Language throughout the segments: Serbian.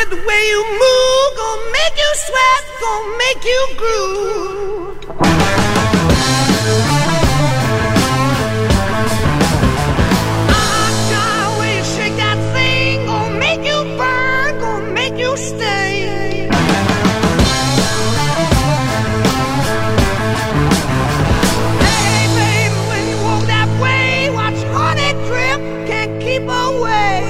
the way you move, gonna make you sweat, gonna make you groove. Stay. Hey, baby, when you walk that way, watch honey drip, can't keep away.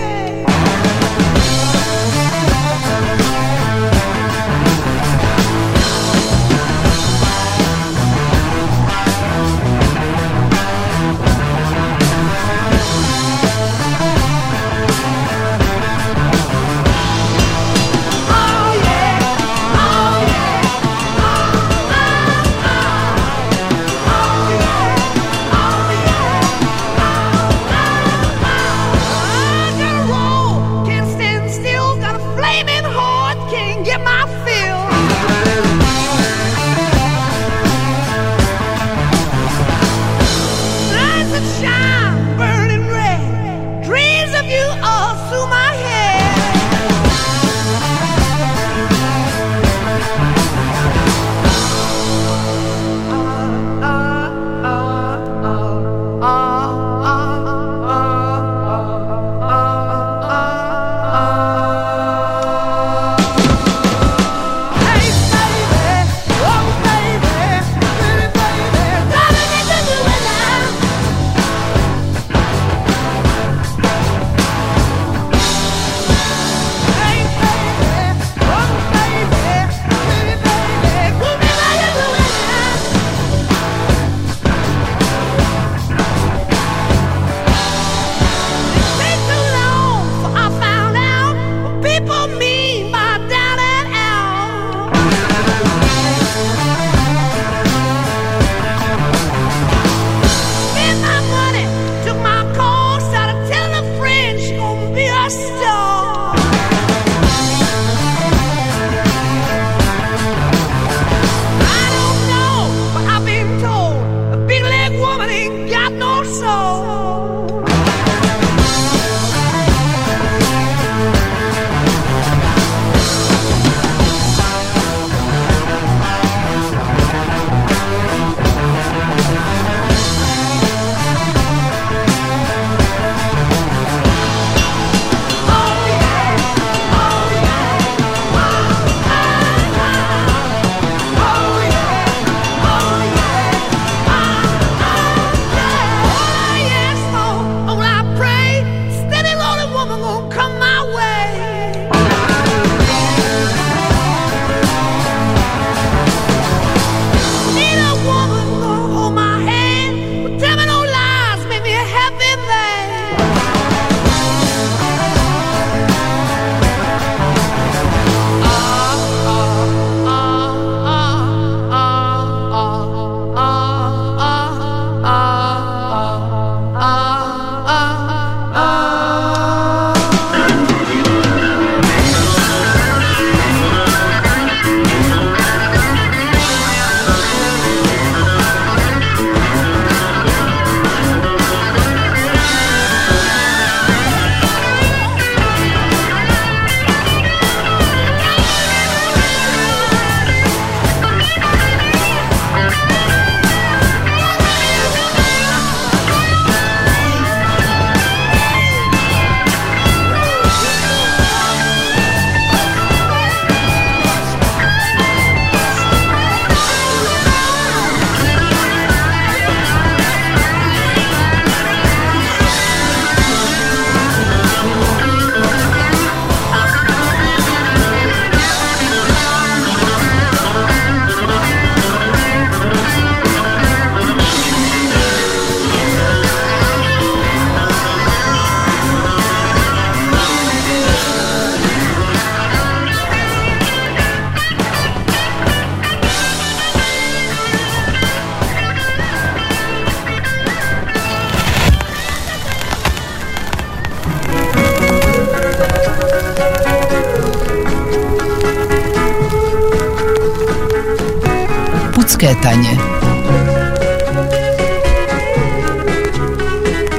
Skretanje.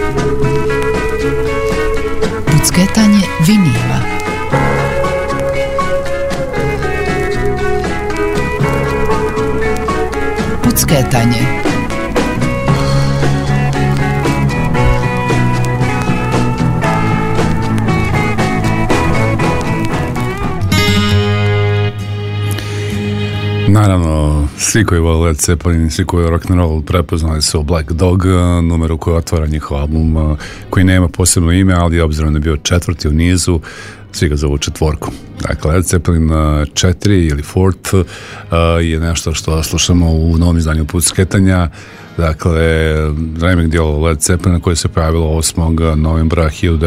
Bucketanje vinila. sketanje. Naravno, svi koji vole Led Zeppelin, svi koji rock'n'roll prepoznali su Black Dog, numeru koji otvara njihov album, koji nema posebno ime, ali obzirom da je bio četvrti u nizu, svi ga zovu četvorku. Dakle, Led Zeppelin 4 ili Fourth je nešto što slušamo u novom izdanju Put sketanja. Dakle, remake dijelo Led Zeppelina koje se pojavilo 8. novembra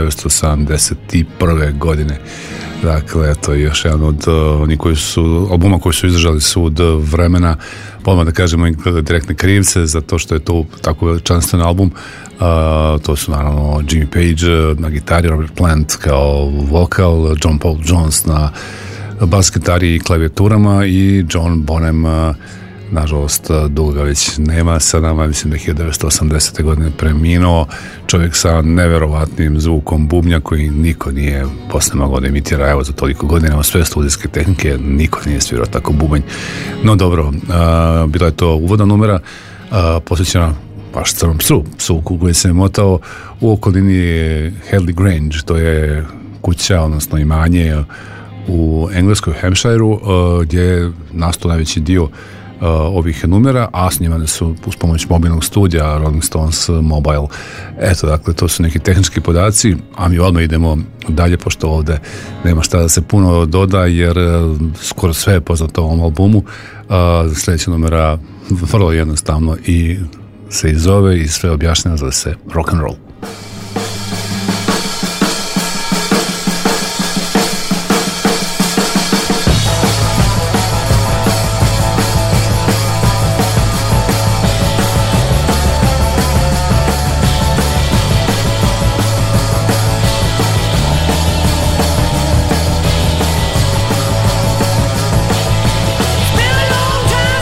1971. godine. Dakle, to je još jedan od onih albuma koji su izdržali sud vremena. Odmah da kažemo direktne krivce za to što je to tako veličanstven album. To su naravno Jimmy Page na gitari, Robert Plant kao vokal, John Paul Jones na bas gitari i klavijaturama i John Bonham, nažalost dugo ga već nema sa nama, mislim da je 1980. godine preminuo, čovjek sa neverovatnim zvukom bubnja koji niko nije posle mogao da imitira, evo za toliko godina imamo sve studijske tehnike, niko nije svirao tako bubanj. No dobro, bila je to uvodna numera, posvećena baš crnom psu koji se je motao u okolini Headley Grange, to je kuća, odnosno imanje u engleskoj Hampshireu, gdje je nastao najveći dio ovih numera, a snimane su uz pomoć mobilnog studija Rolling Stones Mobile. Eto, dakle, to su neki tehnički podaci, a mi odmah idemo dalje, pošto ovde nema šta da se puno doda, jer skoro sve je poznato o ovom albumu. Sljedeća numera vrlo jednostavno i se i zove i sve objašnjeno, zove se Rock and Roll.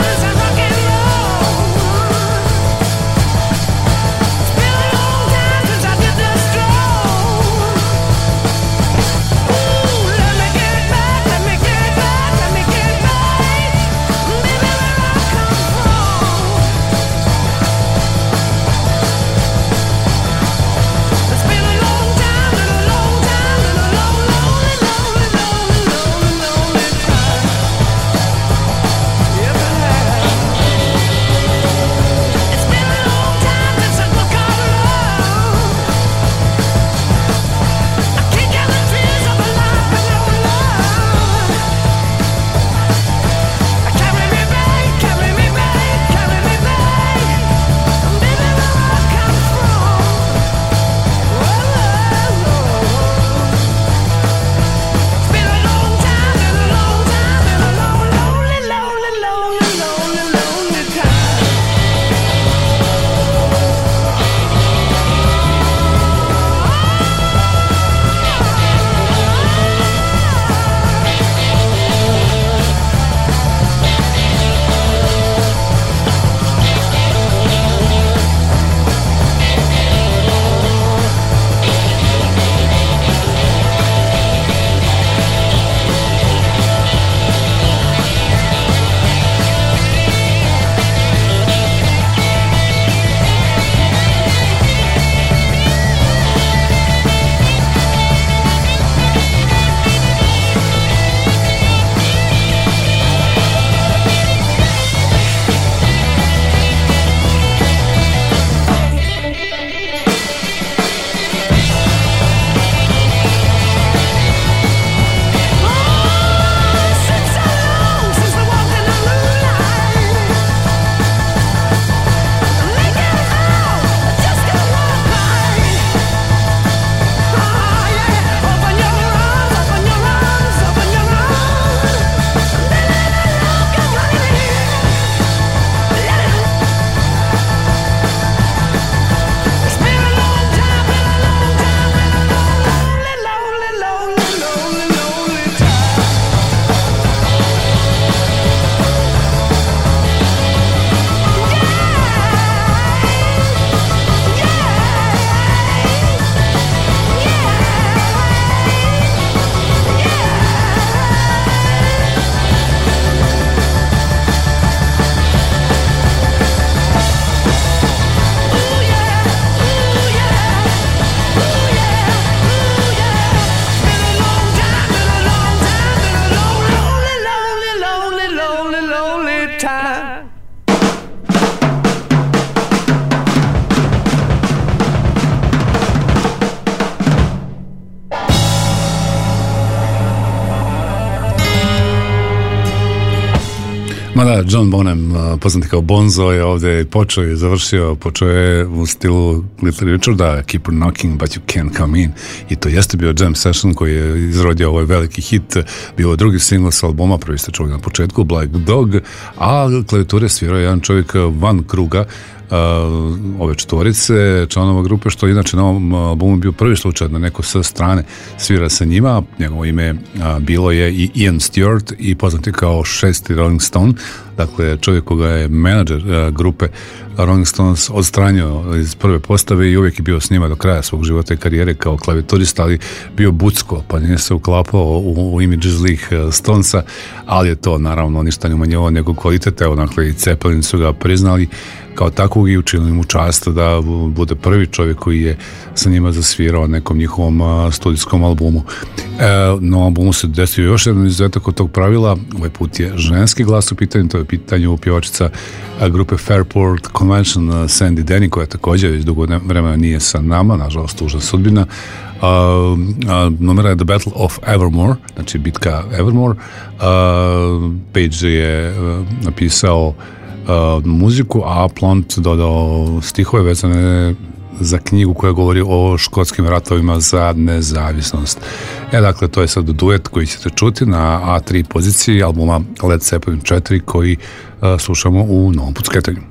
Been a long time John Bonham, poznati kao Bonzo, je ovdje počeo i završio, počeo je u stilu Little Richarda, Keep on Knocking but you can't come in, i to jeste bio jam session koji je izrodio ovaj veliki hit, bio drugi single s albuma, prvi ste čuli na početku, Black Dog, a klavijature svirao jedan čovjek van kruga ove četvorice članova grupe, što inače na ovom albumu bio prvi slučaj da neko sa strane svira sa njima. Njegovo ime bilo je i Ian Stewart i poznati kao šesti Rolling Stone, dakle čovjek koga je menadžer grupe Rolling Stones odstranio iz prve postave i uvijek je bio s njima do kraja svog života i karijere kao klavijaturista, ali bio bucko, pa nije se uklapao u imidž zlih Stonesa, ali je to naravno ništa ne umanjivalo njegov kvalitet. Evo, dakle, i Zeppelin su ga priznali kao takvog i učinili mu čast da bude prvi čovjek koji je sa njima zasvirao nekom njihovom studijskom albumu. Na albumu se desio još jedan izuzetak od tog pravila, ovaj put je ženski glas u pitanju, to je pitanju pjevačica grupe Fairport Convention Sandy Denny, koja također već dugo vremena nije sa nama, nažalost tužna sudbina. Numera je The Battle of Evermore, znači bitka Evermore. Page je napisao muziku, a Plant dodao stihove vezane za knjigu koja govori o škotskim ratovima za nezavisnost. Dakle, to je sad duet koji ćete čuti na A3 poziciji albuma Led Zeppelin 4 koji slušamo u novom pucketanju.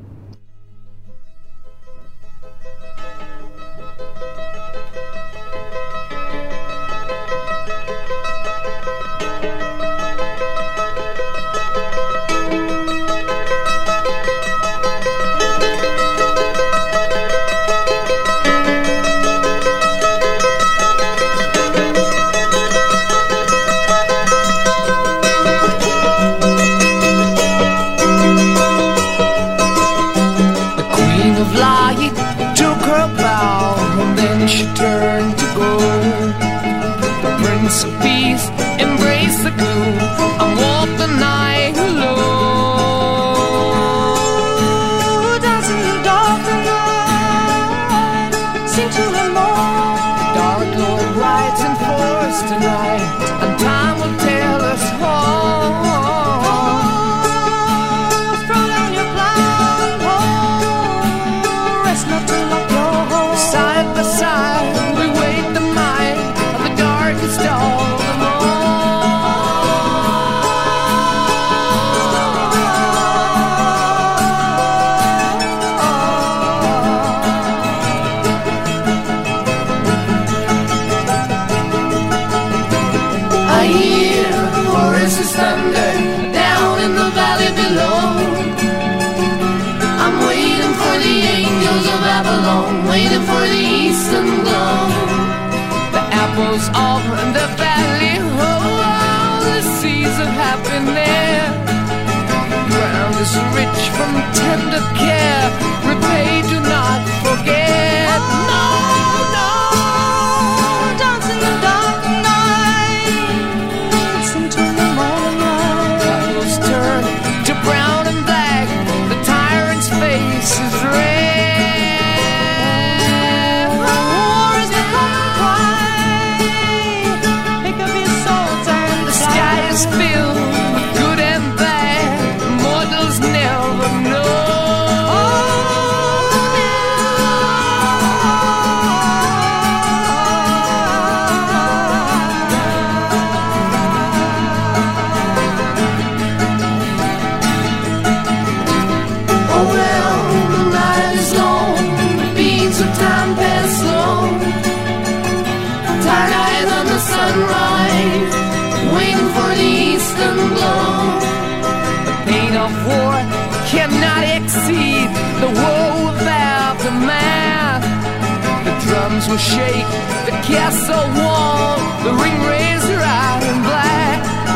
Will shake the castle wall, the ring razor out in black.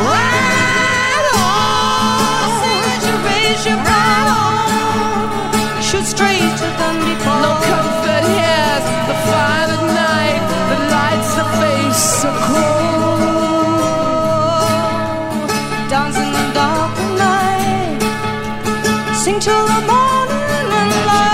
Ride on, raise your right on, shoot straight to Dundee Fall. No comfort here, the fire at night, the lights the face so cold. Dance in the dark of night, sing till the morning and light.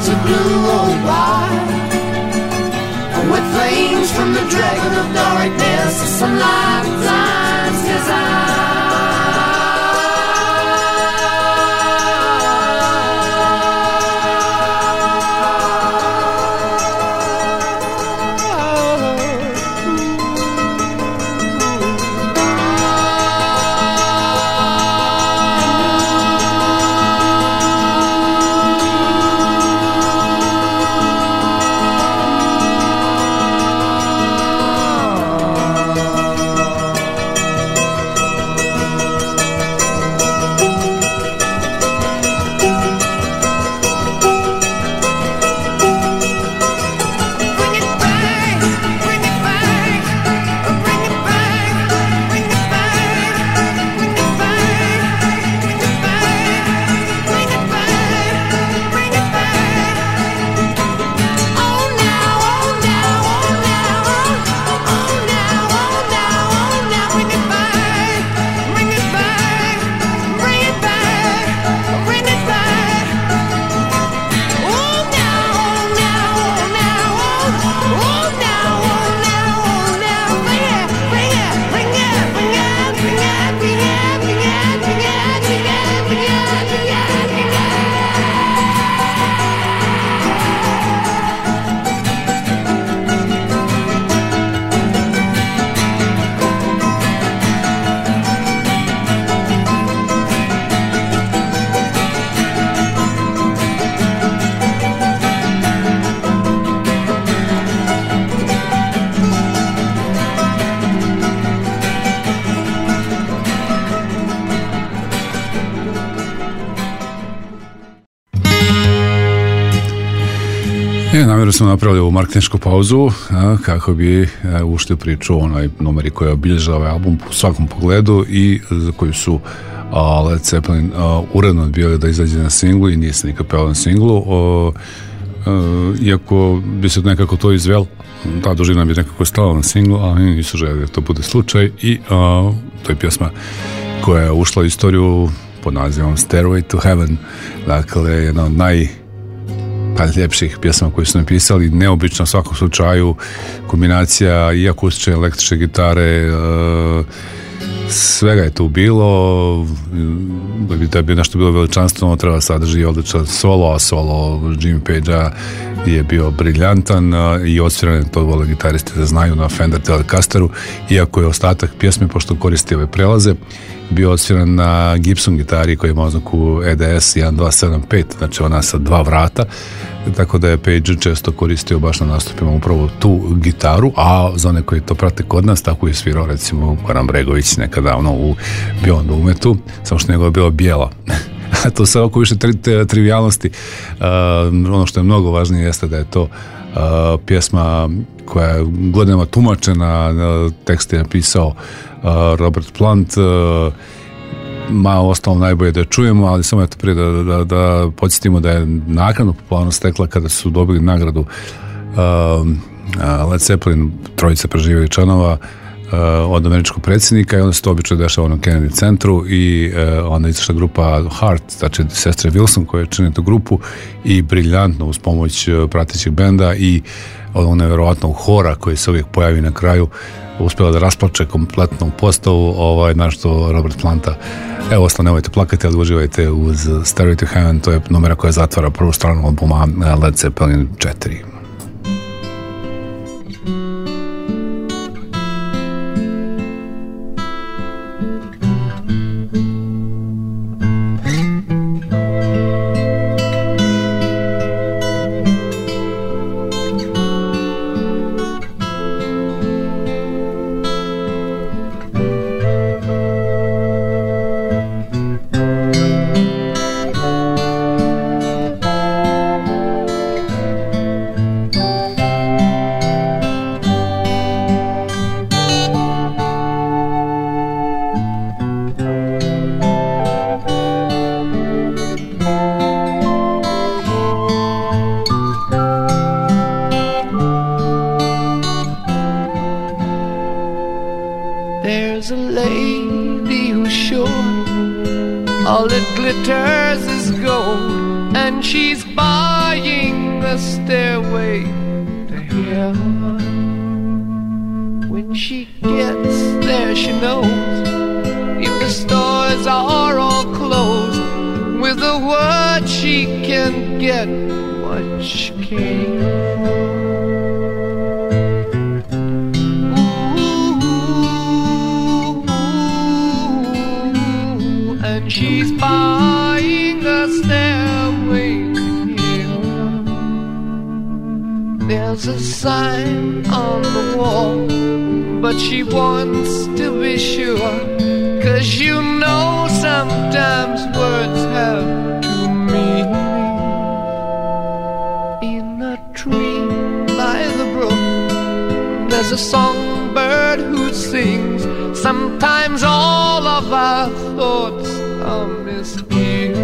shades of blue roll by, with flames from the dragon of darkness, some lifetimes design. Namjerno smo napravili ovu marketinšku pauzu kako bi ušli u priču o onoj numeri koja obilježava ovaj album u svakom pogledu i za koju su Led Zeppelin uredno odbijali da izađe na singlu i nije se nikad pevao na singlu, iako bi se nekako to izvelo, ta dužina bi nekako stala na singlu, ali nisu želi da to bude slučaj i to je pjesma koja je ušla u istoriju pod nazivom Stairway to Heaven, dakle jedna od najljepših pjesama koje su napisali, neobično u svakom slučaju, kombinacija i akustične električne gitare, svega je tu bilo. Da bi nešto bilo veličanstveno, treba sadrži odličan solo, a solo Jimmy Pagea je bio briljantan i odsviran, to vole gitaristi da znaju, na Fender Telecasteru, iako je ostatak pjesme, pošto koristi ove prelaze, bio odsviran na Gibson gitari koji ima oznaku EDS 1275, znači ona sa 2 vrata, tako da je Page često koristio baš na nastupima upravo tu gitaru, a za one koji to prate kod nas, tako je svirao recimo Goran Bregović nekada u Beyond Umetu, samo što njegova je bila bijela. To sve oko više trivijalnosti. Ono što je mnogo važnije jeste da je to pjesma koja je godinama tumačena, tekst je napisao Robert Plant, malo ostalo najbolje da je čujemo, ali samo eto prije da podsjetimo da je naknadno popularnost stekla kada su dobili nagradu Led Zeppelin, trojica preživjeli članova, od američkog predsjednika, i onda se to obično dešava na Kennedy centru i onda izašla grupa Heart, znači sestre Wilson koje čine tu grupu i briljantno uz pomoć pratećeg benda i ono nevjerovatnog hora koji se uvijek pojavi na kraju uspjela da rasplače kompletnu postavu, našto Robert Planta. Evo, ostalo, nemojte plakati, ali uživajte uz Stairway to Heaven, to je numera koja zatvara prvu stranu albuma Led Zeppelin 4. All that glitters is gold, and she's buying a stairway to heaven. When she gets there, she knows if the stores are all closed, with a word she can get what she came for. And she's buying a stairway here. There's a sign on the wall, but she wants to be sure, 'cause you know sometimes words have two meanings. In a tree by the brook, there's a songbird who sings. Sometimes all of our thoughts are misgiven.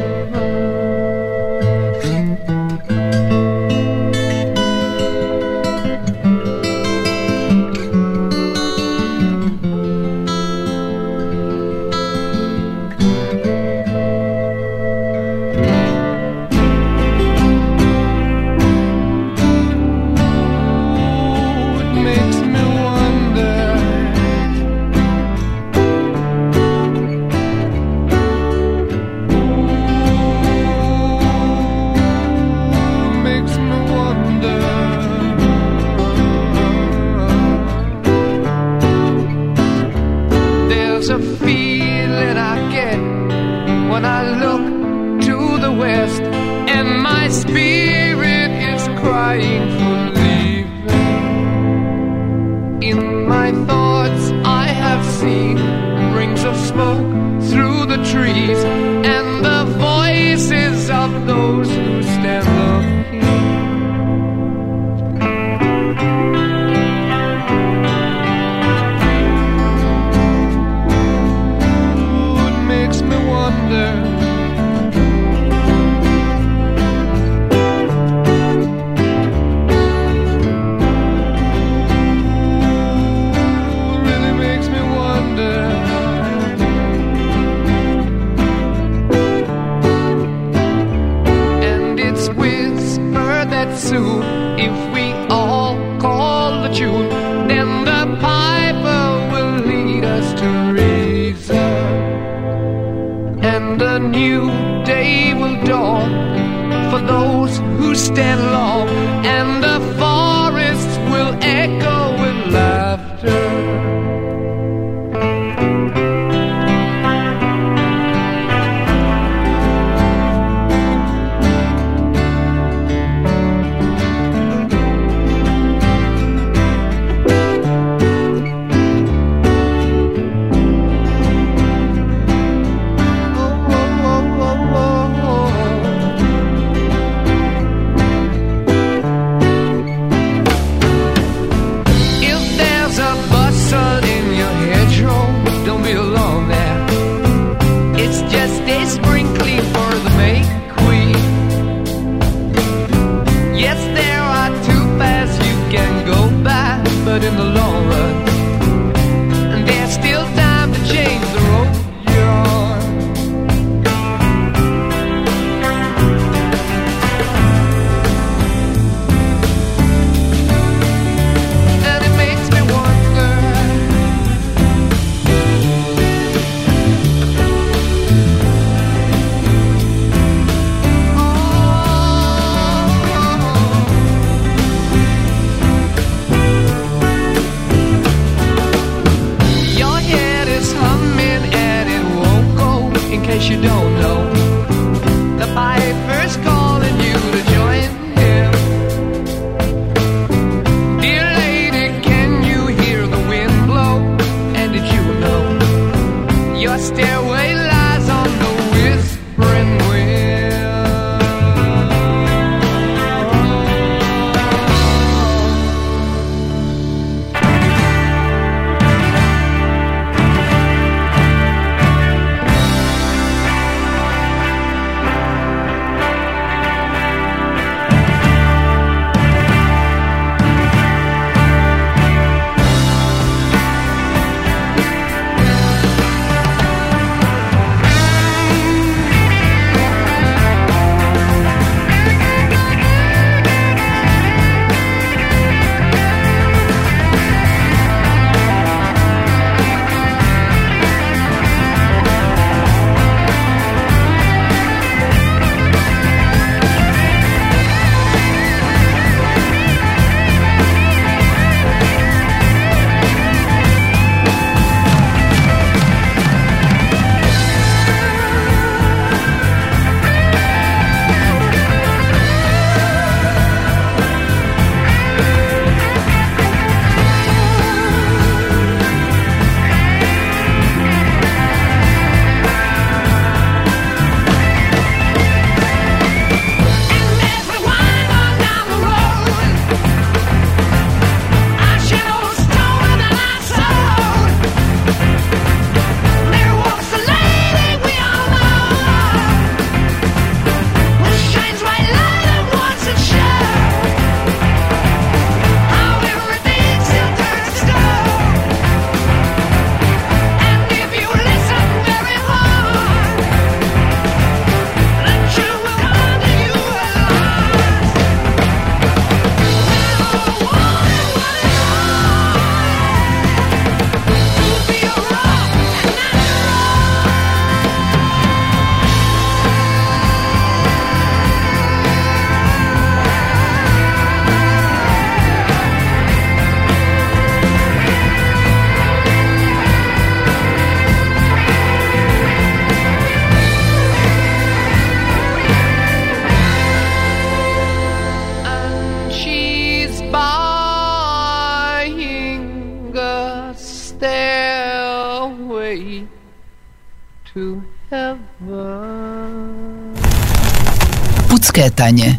to heaven. Pucketanje.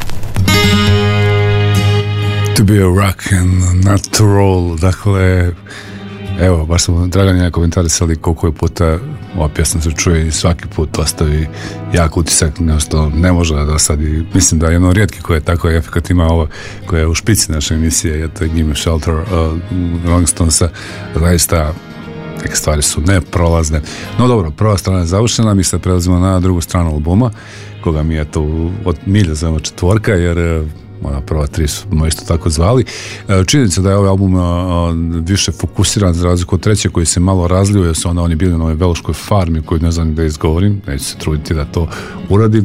To be a rock and not to roll. Dakle, evo, baš smo Dragan je komentarisali koliko je puta ova pjesma se čuje i svaki put ostavi jak utisak, nešto ne može da dosadi. Mislim da je jedno od rijetkih koje je tako efekat ima ovo, koja je u špici naše emisije, je to Give Me Shelter Rolling Stonesa. Zaista neke stvari su neprolazne. No dobro, prva strana je završena, mi sad prelazimo na drugu stranu albuma, koga mi je to od milja zovemo četvorka, jer ona prva tri smo isto tako zvali. Činjenica da je ovaj album više fokusiran za razliku od treće koji se malo razlio, jer su onda oni bili na ovoj Veloškoj farmi koju ne znam da izgovorim, neću se truditi da to uradim.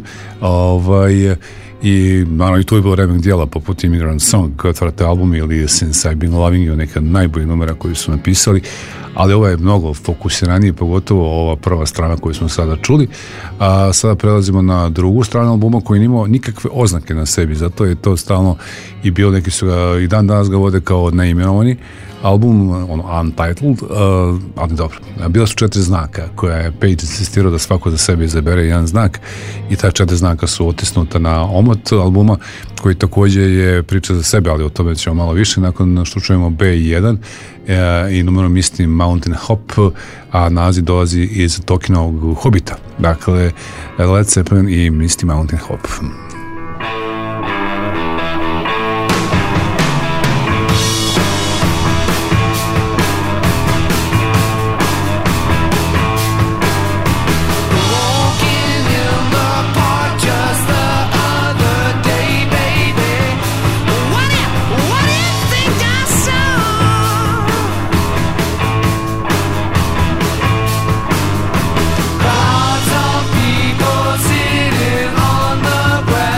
I naravno i tu je bilo remek dijela poput Immigrant Song koji otvarate album ili Since I've Been Loving You, neka najboljih numera koji su napisali, ali ovo je mnogo fokusiraniji, pogotovo ova prva strana koju smo sada čuli. A sada prelazimo na drugu stranu albuma koji nije imao nikakve oznake na sebi, zato je to stalno i bio, neki su ga i dan danas ga vode kao neimenovani album, ono Untitled, ali dobro, bila su 4 znaka koja je Page insistirao da svako za sebe izabere jedan znak i ta 4 znaka su otisnuta na omot albuma koji također je priča za sebe, ali o tome ćemo malo više nakon što čujemo B1 i numerom Misty Mountain Hop, a naziv dolazi iz Tolkienovog Hobita, dakle Led Zeppelin i Misty Mountain Hop. Crowds of people sitting on the ground.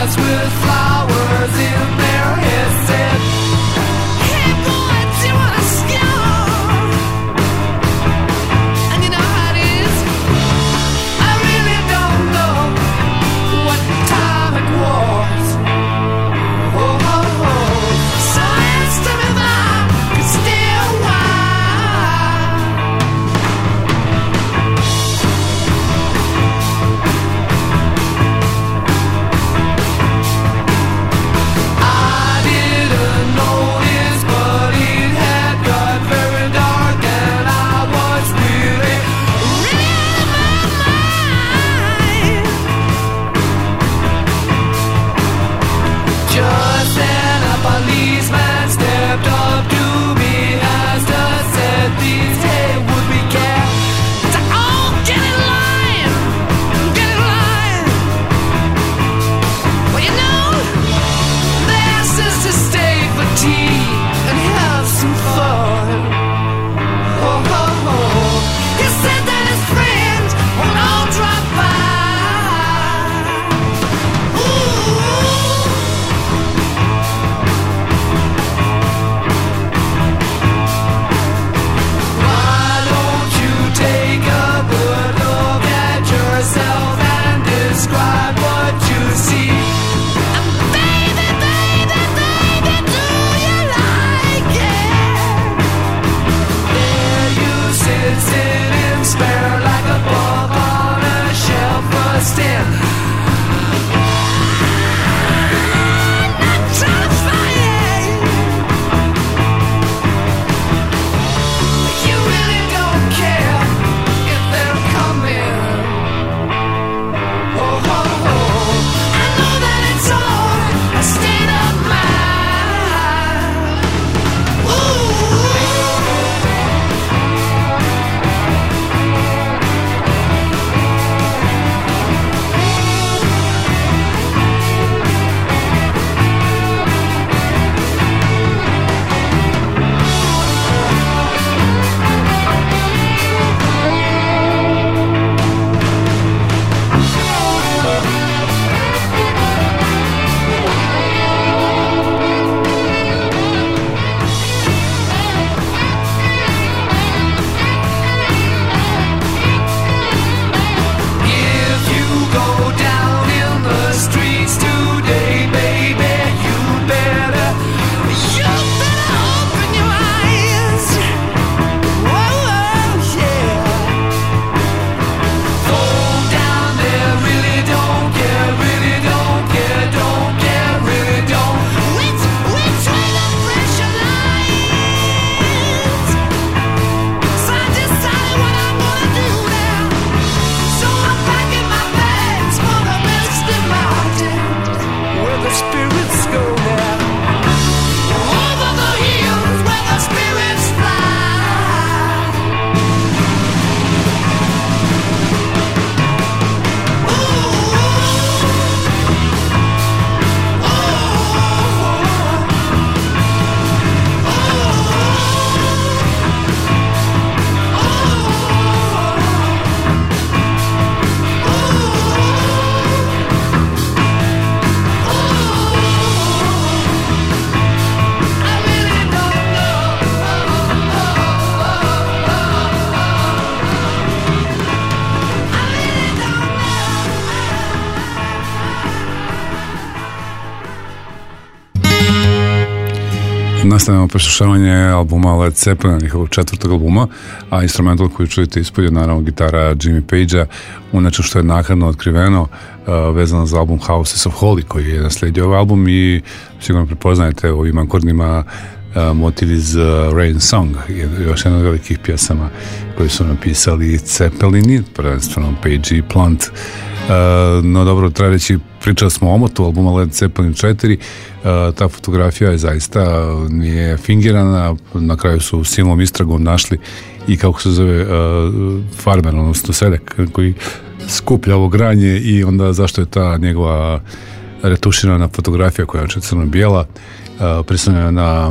Nastavljamo preslušavanje albuma Led Zeppelin, njihovog 4. albuma, a instrumental koji čujete ispod je naravno gitara Jimmy Pagea, u nečem što je naknadno otkriveno vezano za album Houses of Holy koji je naslijedio ovaj album i sigurno prepoznajete u ovim akordima motiv iz Rain Song, još jedna od velikih pjesama koji su napisali Zeppelini, prvenstveno Page i Plant. No dobro, treba reći, pričali smo o omotu albuma Led Zeppelin 4, ta fotografija je zaista nije fingirana, na kraju su silnom istragom našli i kako se zove farmer, odnosno seljak koji skuplja ovo granje i onda zašto je ta njegova retuširana fotografija koja je crno-bijela prislovljena na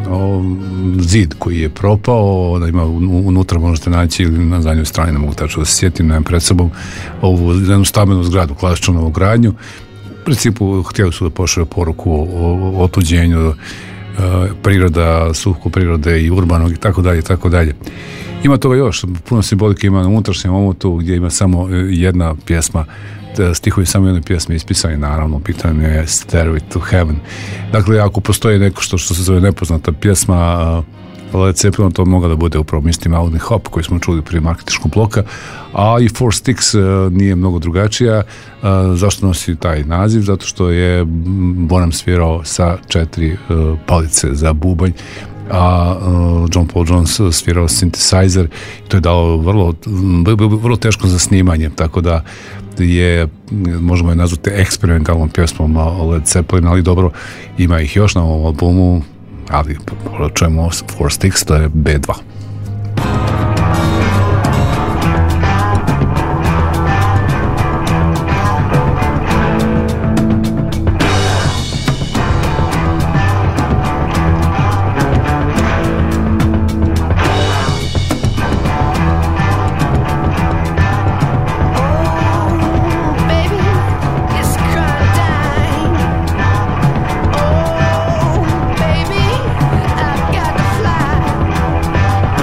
zid koji je propao, da ima unutra možete naći ili na zadnjoj strani, ne mogu tačno da se sjetim, nemam pred sobom ovu jednu stambenu zgradu, klasičnu novogradnju. U principu htjeli su da pošalju poruku o otuđenju priroda, suhku prirode i urbanog i tako dalje, tako dalje. Ima toga još, puno simbolike ima na unutrašnjem omotu gdje ima samo jedna pjesma, stihovi samo jedne pjesme ispisani, naravno, pitanje je Stairway to Heaven. Dakle, ako postoji neko što se zove nepoznata pjesma Led Zeppelin, to mogla da bude upravo Misty Mountain Hop koji smo čuli prije marketinškog bloka, a i Four Sticks nije mnogo drugačija. Zašto nosi taj naziv? Zato što je Bonham svirao sa 4 palice za bubanj, a John Paul Jones svirao synthesizer i to je dalo vrlo teško za snimanje, tako da je, možemo je nazvati eksperimentalnom pjesmom Led Zeppelin, ali dobro, ima ih još na ovom albumu, ali čujemo Four Sticks, to je B2. Oh, baby, I got to fly.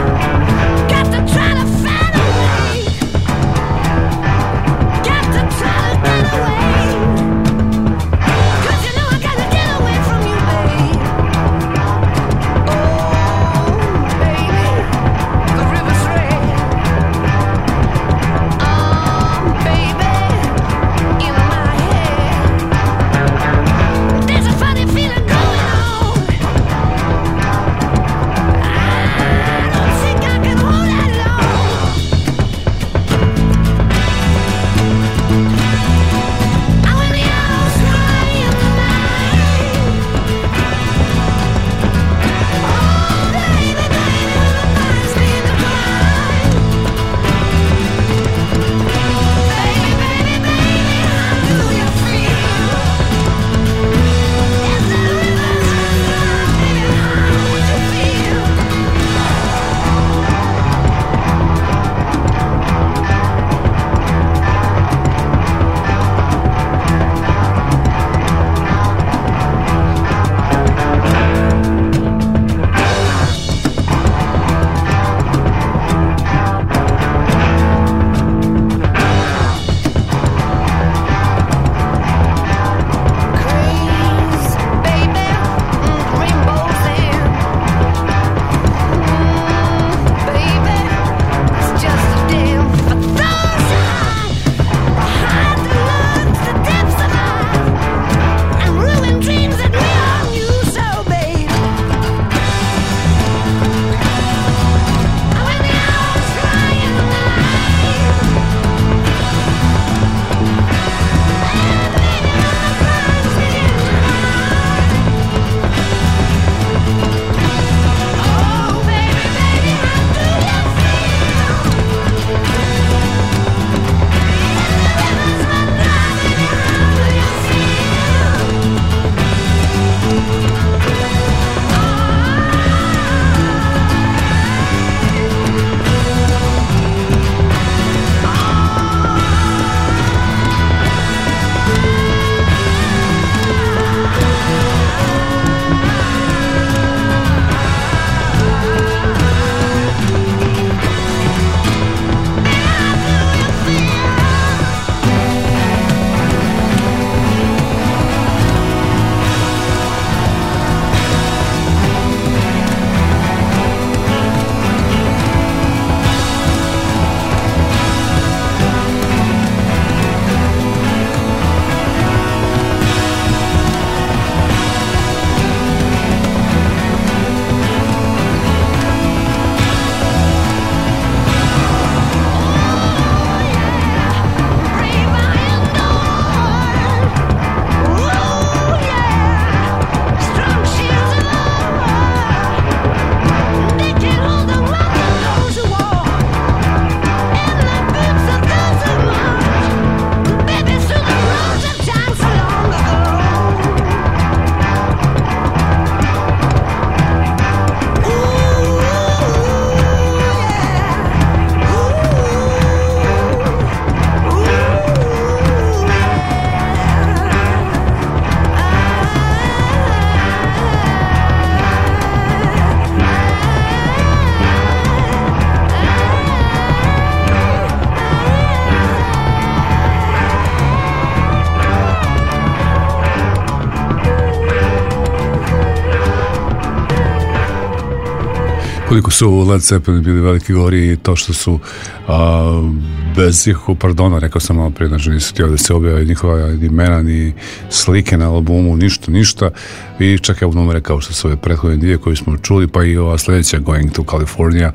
koliko su Led Zeppelin bili veliki govori i to što su bez ikakvog pardona, rekao sam malo prije, znači nisu htjeli da se objave njihova imena ni slike na albumu, ništa i čak evo numere kao što su ove prethodne dvije koje smo čuli, pa i ova sljedeća Going to California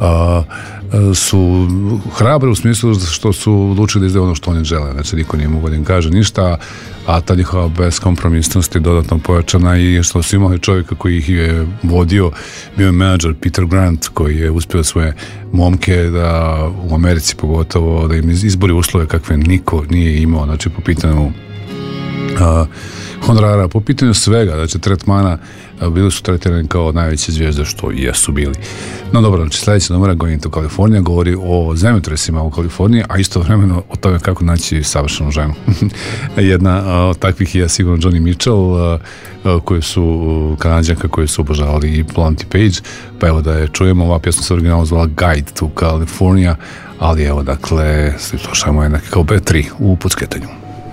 su hrabre u smislu što su odlučili da izdaju ono što oni žele, znači niko nije mogao da im kaže ništa, a ta njihova beskompromisnost je dodatno pojačana i što su imali čovjeka koji ih je vodio, bio je menadžer Peter Grant koji je uspio svoje momke da u Americi pogotovo da im izbori uslove kakve niko nije imao, znači po pitanju honorara, po pitanju svega, znači tretmana, bili su tretirani kao najveće zvijezde što i jesu bili. No dobro, znači sljedeća numera Going to California govori o zemljotresima u Kaliforniji, a istovremeno o tome kako naći savršenu ženu. Jedna od takvih je sigurno Joni Mitchell, koji su Kanadjanka koji su obožavali i Blondie Page, pa evo da je čujemo, ova pjesma se originalno zvala Guide to California, ali evo dakle slušajmo jednake kao B3 u Pucketanju.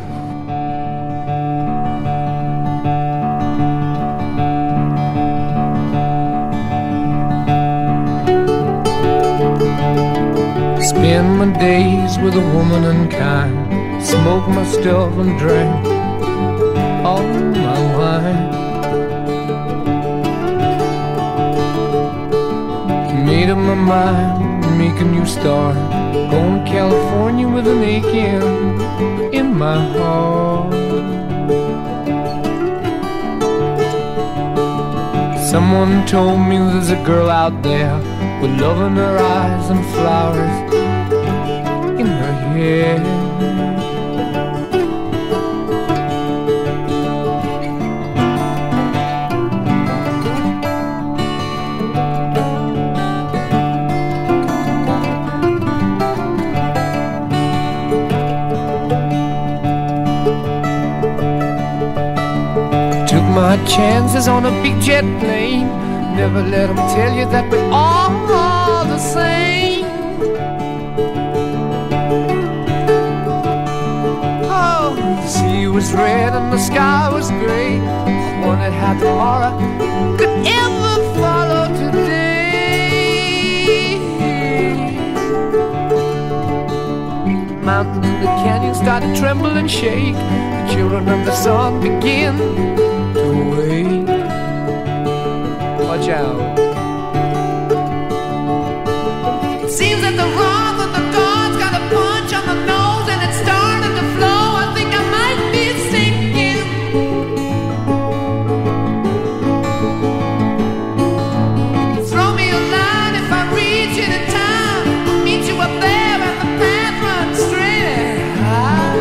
Spend my days with a woman unkind, smoke my stuff and drink all my wine. Made up my mind, make a new start, going to California with an aching in my heart. Someone told me there's a girl out there with love in her eyes and flowers in her hair. Took my chances on a big jet plane. Never let them tell you that we're all the same. Oh, the sea was red and the sky was gray. I wondered how tomorrow could ever follow today. Mountains and the canyons started to tremble and shake. The children of the sun began to wake. Watch out. It seems that the wrath of the gods got a punch on the nose and it's starting to flow. I think I might be sinking. Throw me a line if I reach it in time. I'll meet you up there and the path runs straight and high.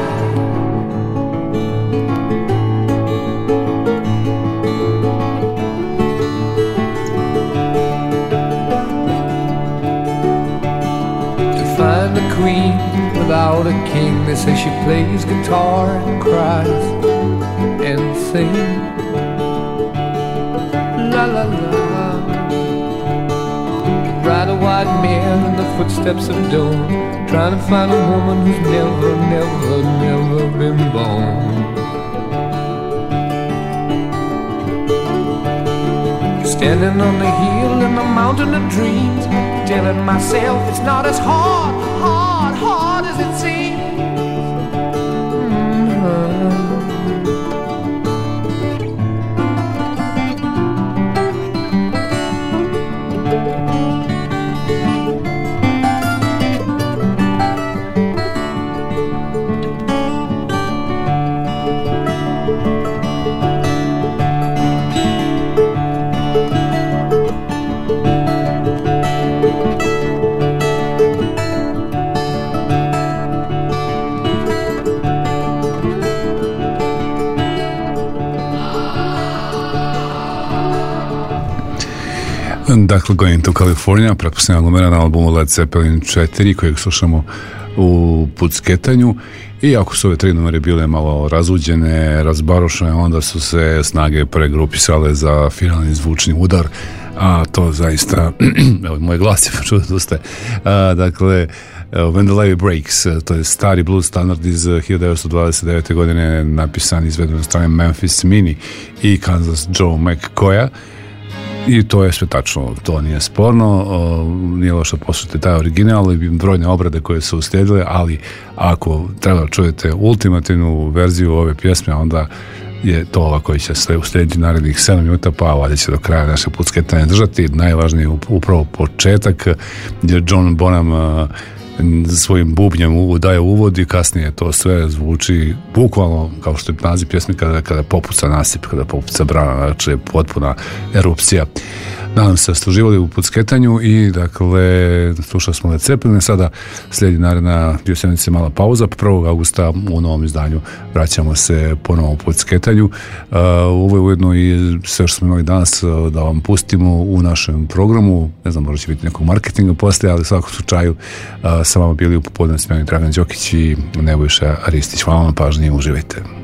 Find a queen without a king. They say she plays guitar and cries and sings. La la la. Ride a white mare in the footsteps of dawn, trying to find a woman who's never, never, never been born. Standing on the hill in the mountain of dreams, telling myself it's not as hard as it seems. Dakle, Going to California, pretpostavljena glumera na albumu Led Zeppelin 4, kojeg slušamo u Pucketanju. I ako su ove tri numere bile malo razuđene, razbarošene, onda su se snage pregrupisale za finalni zvučni udar, a to zaista, evo, moj glas je počuo da ustaje. Dakle, When the Levee Breaks, to je stari blues standard iz 1929. godine, napisan i izveden od strane Memphis Minnie i Kansas Joe McCoya. I to je sve tačno, to nije sporno, nije loše poslušati taj original i brojne obrade koje su uslijedile, ali ako treba čujete ultimativnu verziju ove pjesme, onda je to ova koja će sve uslijediti narednih 7 minuta, pa valjda će do kraja naše pucketanje držati. Najvažniji je upravo početak, gdje John Bonham svojim bubnjem daje uvod i kasnije to sve zvuči bukvalno kao što je naziv pjesme kada popuca nasip, kada popuca brana, znači potpuna erupcija. Nadam se da ste uživali u pucketanju i dakle slušali smo Led Zeppelin, sada slijedi naredna dio sedmice mala pauza, 1. augusta u novom izdanju vraćamo se ponovo u pucketanju. Ovo je ujedno i sve što smo imali danas da vam pustimo u našem programu, ne znam, možda će biti nekog marketinga poslije, ali u svakom slučaju sa vama bili u popodnevnoj smjeni Dragan Đokić i Nebojša Ristić. Hvala vam na pažnji i uživajte.